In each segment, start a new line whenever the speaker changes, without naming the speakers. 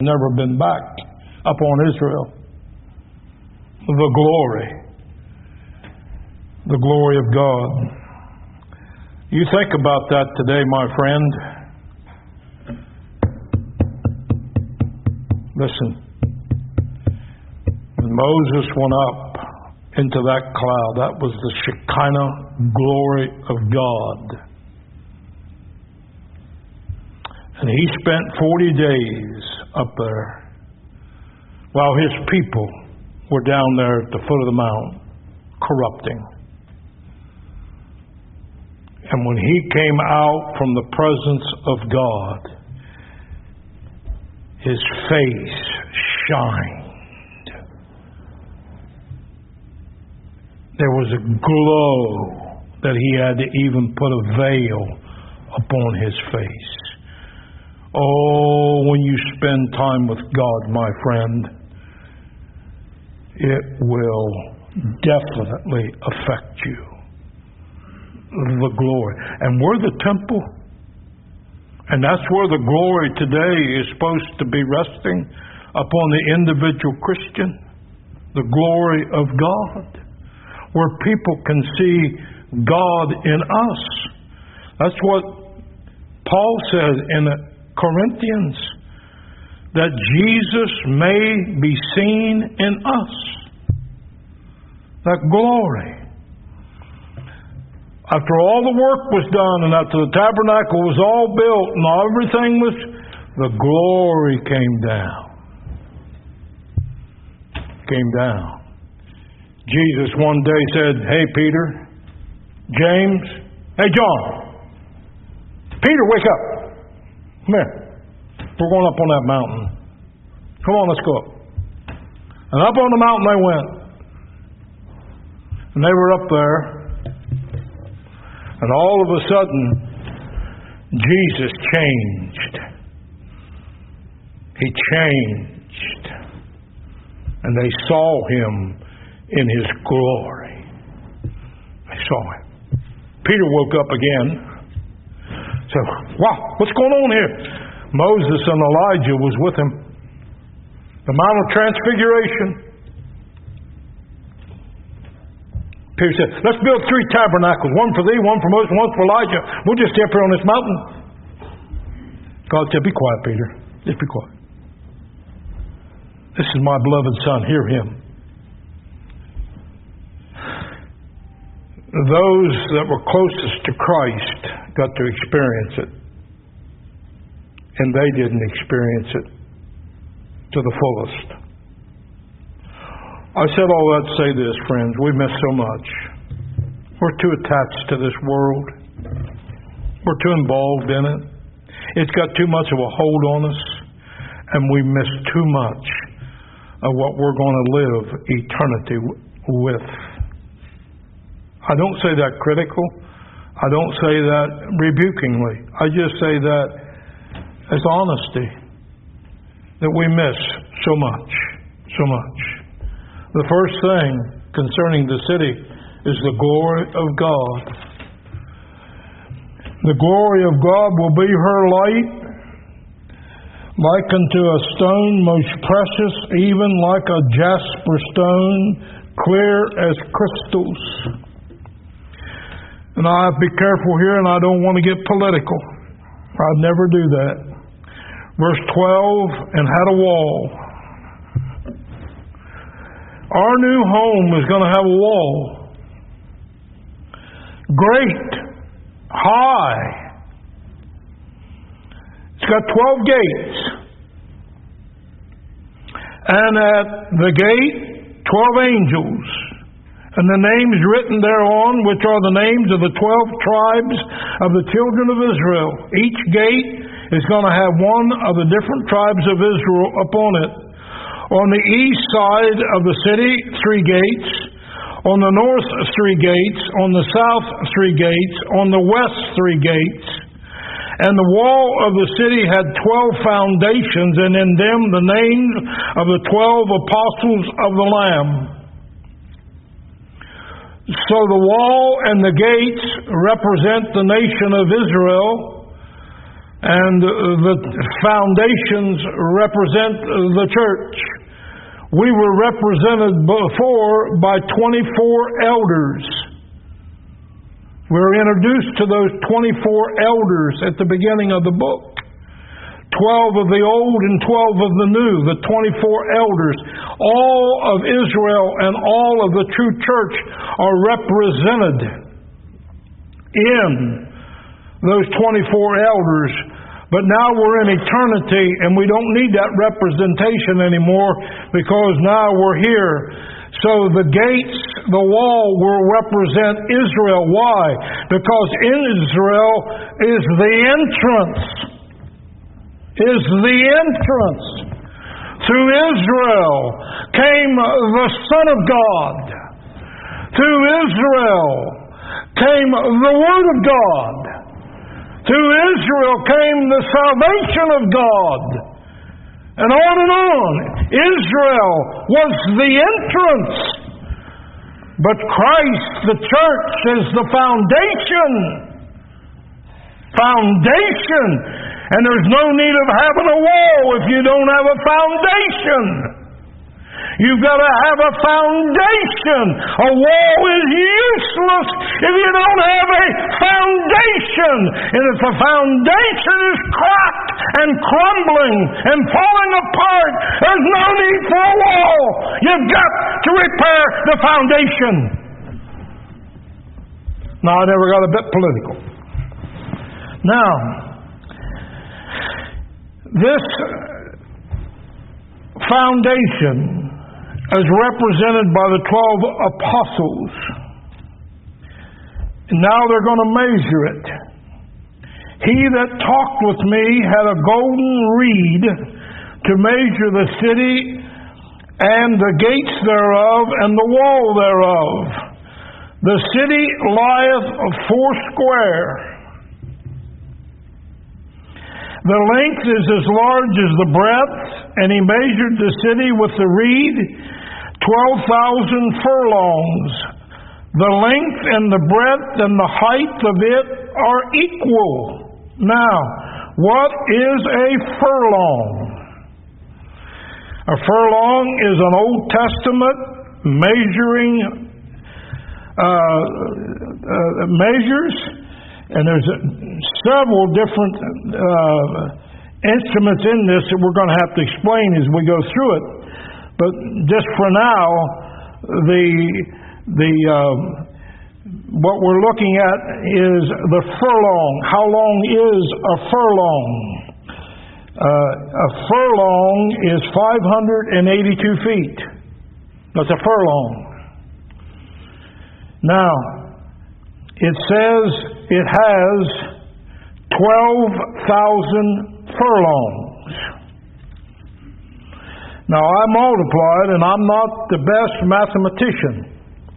never been back upon Israel. The glory of God. You think about that today, my friend. Listen, when Moses went up into that cloud, that was the Shekinah glory of God. And he spent 40 days up there while his people were down there at the foot of the mountain, corrupting. And when he came out from the presence of God, his face shined. There was a glow that he had to even put a veil upon his face. Oh, when you spend time with God, my friend, it will definitely affect you. The glory. And we're the temple. And that's where the glory today is supposed to be resting upon the individual Christian. The glory of God. Where people can see God in us. That's what Paul says in Corinthians. That Jesus may be seen in us. That glory. After all the work was done and after the tabernacle was all built and everything was, the glory came down. Came down. Jesus one day said, "Hey, Peter, James, hey, John, Peter, wake up. Come here. We're going up on that mountain. Come on, let's go up." And up on the mountain they went. And they were up there. And all of a sudden, Jesus changed. He changed. And they saw him in his glory. They saw him. Peter woke up again. Said, "Wow, what's going on here?" Moses and Elijah was with him. The Mount of Transfiguration. Peter said, "Let's build 3 tabernacles. One for thee, one for Moses, one for Elijah. We'll just stay up here on this mountain." God said, "Be quiet, Peter. Just be quiet. This is my beloved Son. Hear him." Those that were closest to Christ got to experience it. And they didn't experience it to the fullest. I said all that to say this, friends. We miss so much. We're too attached to this world. We're too involved in it. It's got too much of a hold on us. And we miss too much of what we're going to live eternity with. I don't say that critical. I don't say that rebukingly. I just say that as honesty. That we miss so much. So much. The first thing concerning the city is the glory of God. The glory of God will be her light, like unto a stone most precious, even like a jasper stone, clear as crystals. And I have to be careful here, and I don't want to get political. I'd never do that. Verse 12, and had a wall. Our new home is going to have a wall. Great. High. It's got 12 gates. And at the gate, 12 angels. And the names written thereon, which are the names of the 12 tribes of the children of Israel. Each gate is going to have one of the different tribes of Israel upon it. On the east side of the city, 3 gates. On the north, 3 gates. On the south, 3 gates. On the west, 3 gates. And the wall of the city had 12 foundations, and in them the names of the 12 apostles of the Lamb. So the wall and the gates represent the nation of Israel. And the foundations represent the church. We were represented before by 24 elders. We were introduced to those 24 elders at the beginning of the book. 12 of the old and 12 of the new, the 24 elders. All of Israel and all of the true church are represented in those 24 elders. But now we're in eternity and we don't need that representation anymore because now we're here. So the gates, the wall will represent Israel. Why? Because in Israel is the entrance. Is the entrance. Through Israel came the Son of God. Through Israel came the Word of God. Through Israel came the salvation of God. And on. Israel was the entrance. But Christ, the church, is the foundation. Foundation. And there's no need of having a wall if you don't have a foundation. You've got to have a foundation. A wall is useless if you don't have a foundation. And if the foundation is cracked and crumbling and falling apart, there's no need for a wall. You've got to repair the foundation. Now, I never got a bit political. Now, this foundation is represented by the 12 apostles. Now they're going to measure it. He that talked with me had a golden reed to measure the city and the gates thereof and the wall thereof. The city lieth foursquare. The length is as large as the breadth, and he measured the city with the reed 12,000 furlongs. The length and the breadth and the height of it are equal. Now, what is a furlong? A furlong is an Old Testament measuring measures, and there's several different instruments in this that we're going to have to explain as we go through it. But just for now, what we're looking at is the furlong. How long is a furlong? A furlong is 582 feet. That's a furlong. Now, it says it has 12,000 furlongs. Now, I multiplied, and I'm not the best mathematician.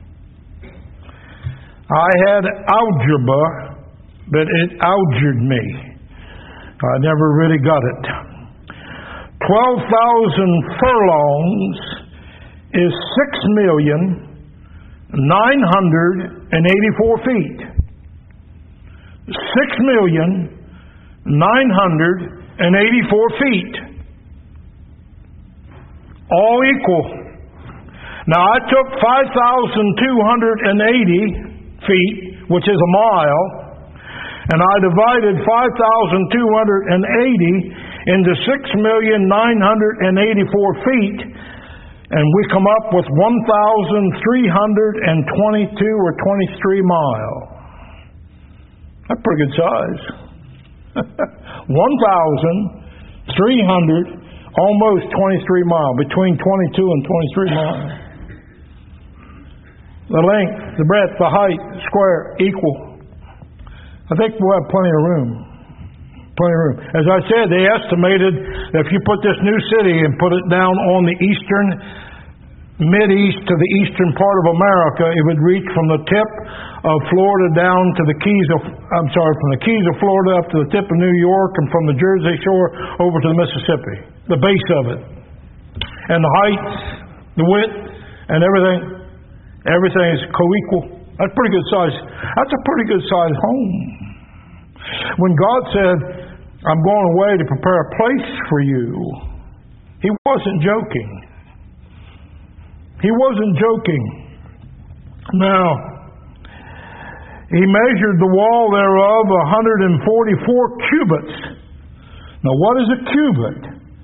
I had algebra, but it algebred me. I never really got it. 12,000 furlongs is 6,984 feet. 6,984 feet. All equal. Now, I took 5,280 feet, which is a mile, and I divided 5,280 into 6,984 feet, and we come up with 1,322 or 23 miles. That's pretty good size. 1,300, almost 23 miles, between 22 and 23 miles. The length, the breadth, the height, square, equal. I think we'll have plenty of room. Plenty of room. As I said, they estimated that if you put this new city and put it down on the mid-east to the eastern part of America, it would reach from the tip of Florida down to the from the Keys of Florida up to the tip of New York, and from the Jersey Shore over to the Mississippi. The base of it. And the height, the width, and everything is co-equal. That's pretty good size. That's a pretty good size home. When God said, I'm going away to prepare a place for you. He wasn't joking. He wasn't joking. Now, he measured the wall thereof 144 cubits. Now, what is a cubit?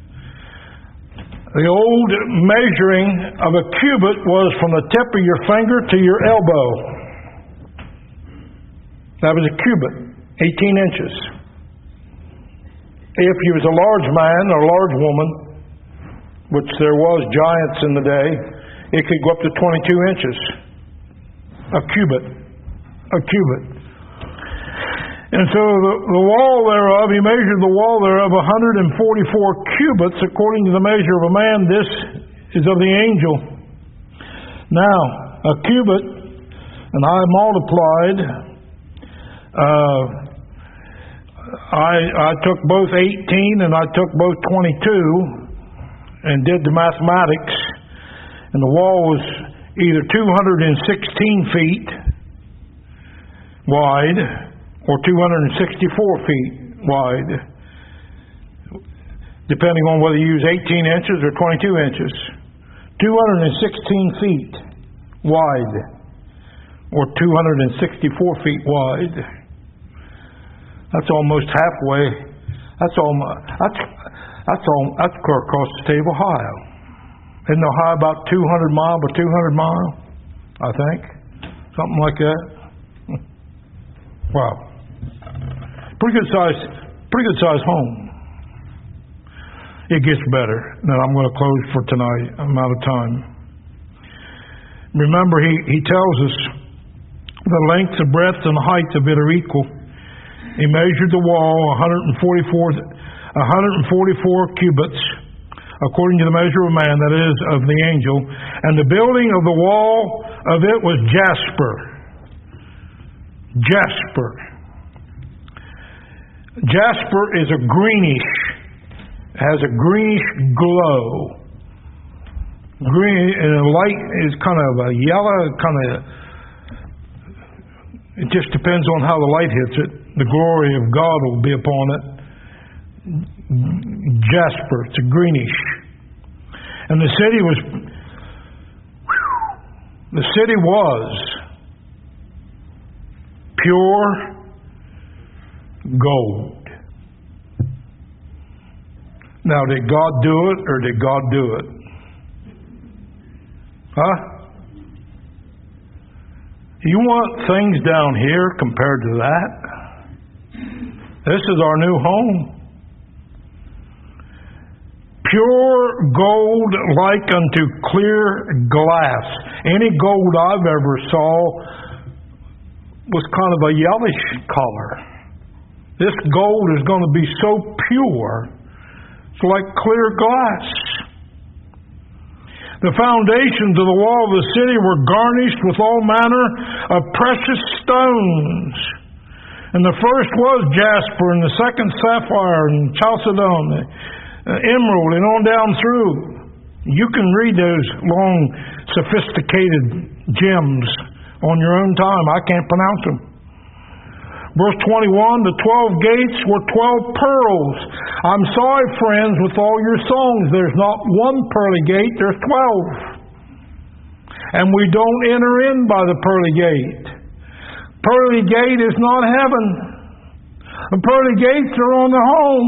The old measuring of a cubit was from the tip of your finger to your elbow. That was a cubit, 18 inches. If you was a large man or a large woman, which there was giants in the day, it could go up to 22 inches. A cubit. A cubit. And so the wall thereof, he measured the wall thereof 144 cubits according to the measure of a man. This is of the angel. Now, a cubit, and I multiplied, I took both 18 and I took both 22 and did the mathematics, and the wall was either 216 feet wide or 264 feet wide, depending on whether you use 18 inches or 22 inches. 216 feet wide or 264 feet wide. That's almost halfway. That's clear across the state of Ohio. Isn't Ohio about 200 miles by 200 miles? I think. Something like that. Wow. Pretty good size home. It gets better. Now I'm going to close for tonight. I'm out of time. Remember, he tells us the length, the breadth, and the height of it are equal. He measured the wall 144 cubits, according to the measure of man, that is, of the angel. And the building of the wall of it was jasper. Jasper. Jasper is a greenish, has a greenish glow. Green, and the light is kind of a yellow, it just depends on how the light hits it. The glory of God will be upon it. Jasper, it's a greenish. And the city was pure gold. Now, did God do it or did God do it? Huh? You want things down here compared to that? This is our new home. Pure gold like unto clear glass. Any gold I've ever saw was kind of a yellowish color. This gold is going to be so pure, it's like clear glass. The foundations of the wall of the city were garnished with all manner of precious stones. And the first was jasper, and the second sapphire, and chalcedon, emerald, and on down through. You can read those long, sophisticated gems on your own time. I can't pronounce them. Verse 21, the 12 gates were 12 pearls. I'm sorry, friends, with all your songs, there's not one pearly gate, there's 12. And we don't enter in by the pearly gate. Pearly gate is not heaven. The pearly gates are on the home.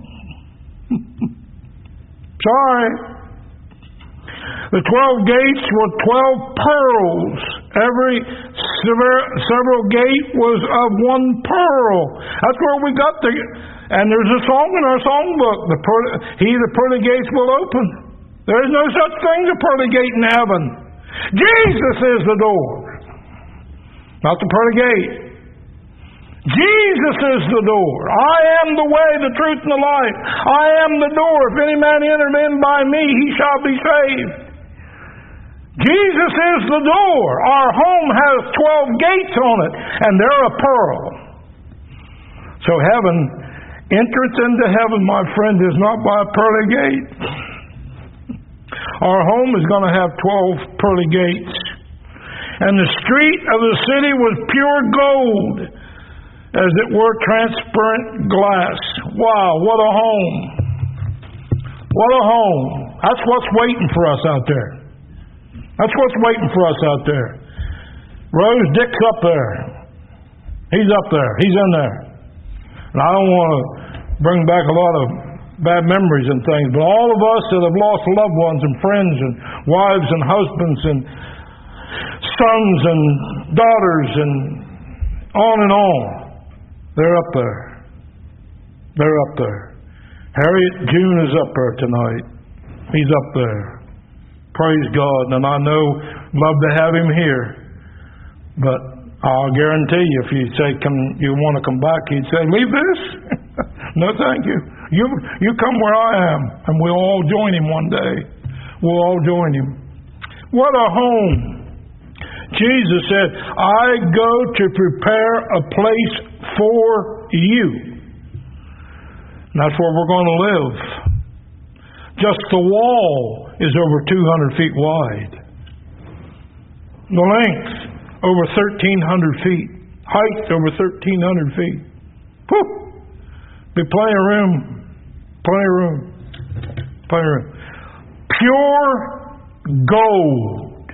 Sorry. The 12 gates were 12 pearls. Every several gate was of one pearl. That's where we got the... And there's a song in our songbook. The pearly gates will open. There is no such thing as a pearly gate in heaven. Jesus is the door. Not the pearly gate. Jesus is the door. I am the way, the truth, and the life. I am the door. If any man enter in by me, he shall be saved. Jesus is the door. Our home has 12 gates on it, and they're a pearl. So heaven, entrance into heaven, my friend, is not by a pearly gate. Our home is going to have 12 pearly gates. And the street of the city was pure gold, as it were transparent glass. Wow, what a home. What a home. That's what's waiting for us out there. That's what's waiting for us out there. Rose, Dick's up there. He's up there. He's in there. And I don't want to bring back a lot of bad memories and things, but all of us that have lost loved ones and friends and wives and husbands and sons and daughters and on, they're up there. They're up there. Harriet June is up there tonight. He's up there. Praise God. And I know, love to have him here. But I'll guarantee you, if you say, you want to come back, he'd say, leave this. No, thank you. You come where I am, and we'll all join him one day. We'll all join him. What a home. Jesus said, I go to prepare a place for you. And that's where we're going to live. Just the wall is over 200 feet wide. The length, over 1,300 feet. Height, over 1,300 feet. Whew! Be plenty of room. Plenty of room. Plenty of room. Pure gold.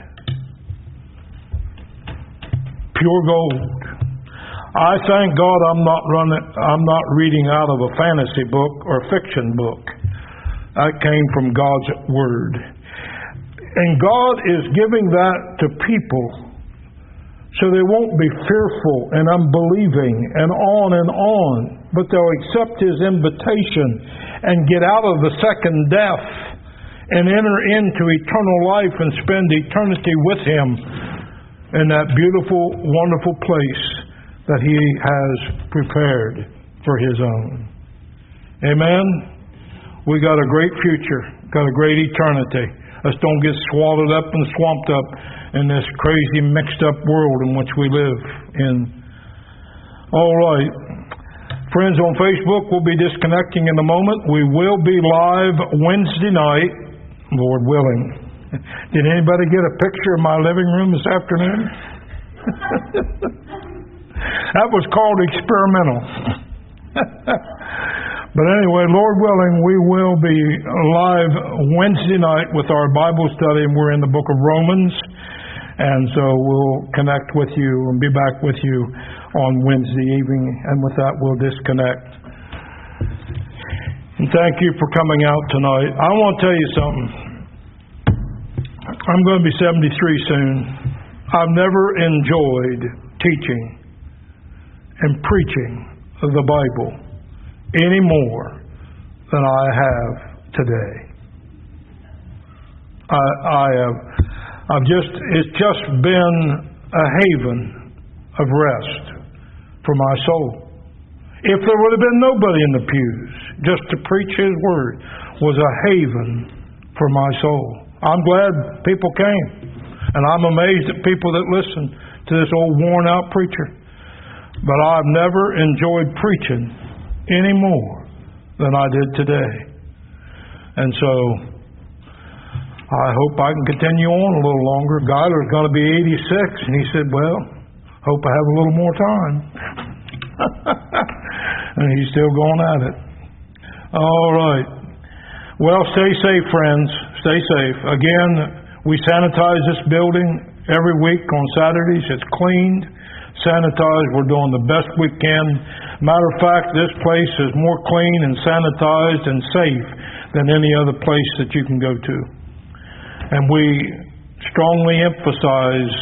Pure gold. I thank God I'm not reading out of a fantasy book or fiction book. That came from God's Word. And God is giving that to people so they won't be fearful and unbelieving and on, but they'll accept His invitation and get out of the second death and enter into eternal life and spend eternity with Him in that beautiful, wonderful place that He has prepared for His own. Amen? We got a great future, got a great eternity. Let's don't get swallowed up and swamped up in this crazy, mixed up world in which we live in. All right. Friends on Facebook, we'll be disconnecting in a moment. We will be live Wednesday night, Lord willing. Did anybody get a picture of my living room this afternoon? That was called experimental. But anyway, Lord willing, we will be live Wednesday night with our Bible study, and we're in the book of Romans. And so we'll connect with you and be back with you on Wednesday evening. And with that, we'll disconnect. And thank you for coming out tonight. I want to tell you something. I'm going to be 73 soon. I've never enjoyed teaching and preaching the Bible any more than I have today. It's just been a haven of rest for my soul. If there would have been nobody in the pews, just to preach His Word was a haven for my soul. I'm glad people came, and I'm amazed at people that listen to this old worn out preacher. But I've never enjoyed preaching any more than I did today. And so I hope I can continue on a little longer. Guyler's going to be 86, and he said, well, hope I have a little more time. And he's still going at it. All right. Well, stay safe, friends. Stay safe. Again, we sanitize this building every week on Saturdays. It's cleaned, sanitized. We're doing the best we can. Matter of fact, this place is more clean and sanitized and safe than any other place that you can go to. And we strongly emphasize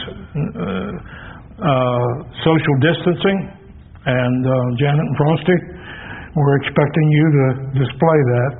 social distancing. And Janet and Frosty, we're expecting you to display that.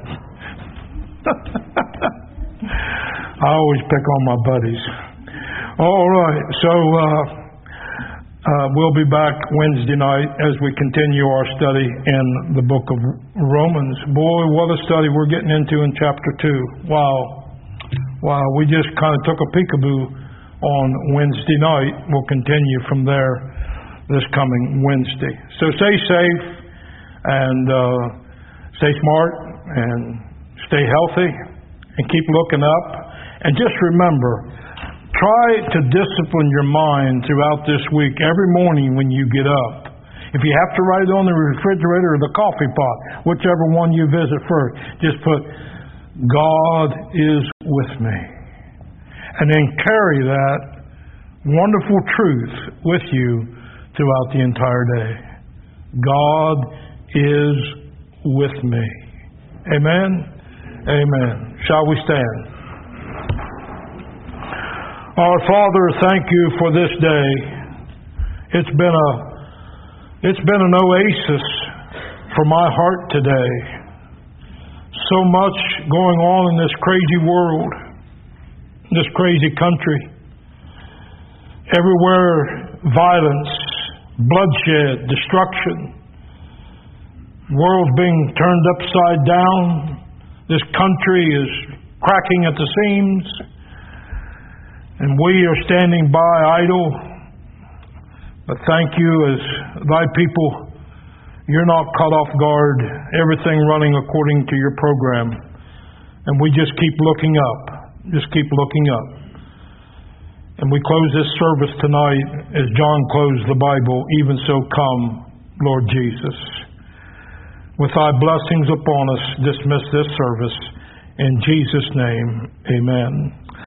I always pick on my buddies. All right, so we'll be back Wednesday night as we continue our study in the book of Romans. Boy, what a study we're getting into in chapter 2. Wow, we just kind of took a peekaboo on Wednesday night. We'll continue from there this coming Wednesday. So stay safe and stay smart and stay healthy and keep looking up. And just remember, try to discipline your mind throughout this week. Every morning when you get up, If you have to write it on the refrigerator or the coffee pot, whichever one you visit first, just put, God is with me. And then carry that wonderful truth with you throughout the entire day. God is with me. Amen? Amen. Shall we stand? Our Father, thank you for this day. It's been an oasis for my heart today. So much going on in this crazy world, this crazy country. Everywhere violence, bloodshed, destruction. World's being turned upside down. This country is cracking at the seams. And we are standing by idle. But thank you, as thy people, you're not caught off guard. Everything running according to your program. And we just keep looking up. Just keep looking up. And we close this service tonight as John closed the Bible. Even so come, Lord Jesus. With thy blessings upon us, dismiss this service. In Jesus' name, amen.